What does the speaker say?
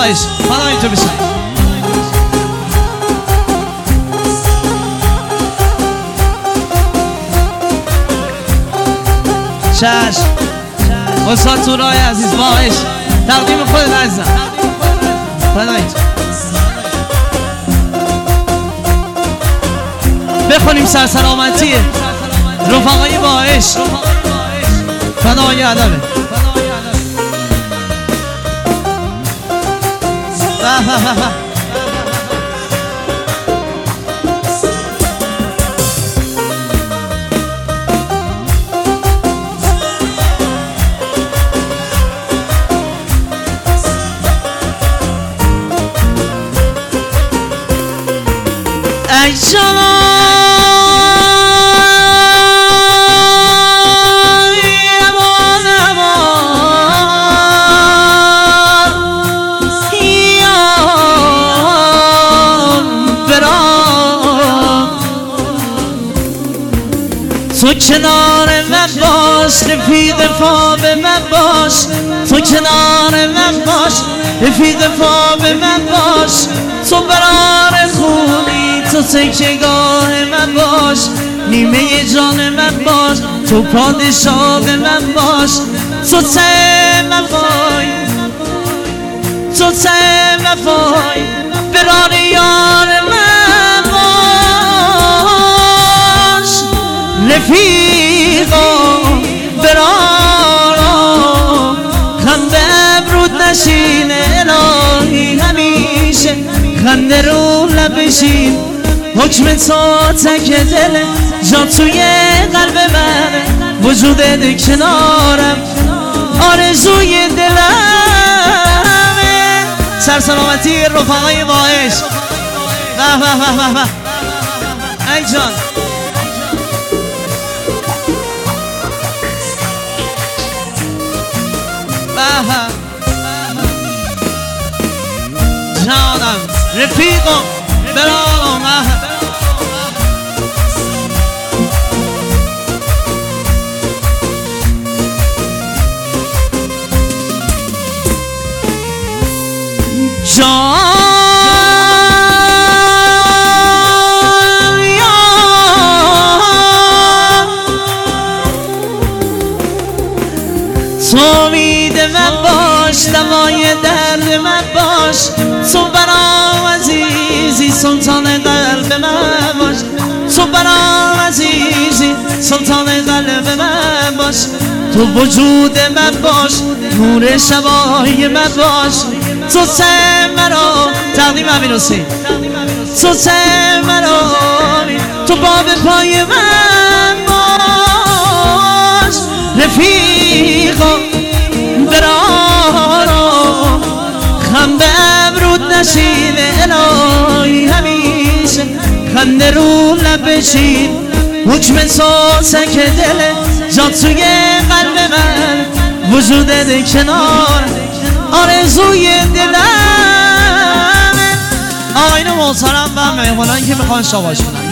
باش حالا اینطور بشن چشم استاد تورای عزیز باش تقدیم خودت عزیزم فدایت بخونیم سرسلامتی رفقای باش فدای ادبه ای جان تو کنار من باش رفیق پا به من باش تو کنار من باش رفیق پا به من باش تو برار خونی تو تکیه‌گاه من باش نیمه جان من باش تو پادشاه من باش تو ته وفای تو ته وفای برار یار من باش رفیقا برارا خنده ابرود نشین الهی همیشه خنده رو لبشین حکم تو تک دل جا توی قلب من وجودت کنارم آرزوی دلمه سرسلامتی رفقای باش ای جان جانم رفیقم برام جان تو امید من باش دوای درد من باش تو برام عزیزی سلطان قلب من باش تو برام عزیزی سلطان قلب من باش تو وجود من باش نور شبای من باش تو سه مرا تقدیم امین حسین تو سه مرا تو باب پای من باش رفیقا برارا خنده ابرود نشین الهی همیشه خنده رو لبشین حکم تو سک دل جا توی قلب من وجودت کنار آرزوی دلم آقایون محترم و مهمانان که میخوان شاباش کنن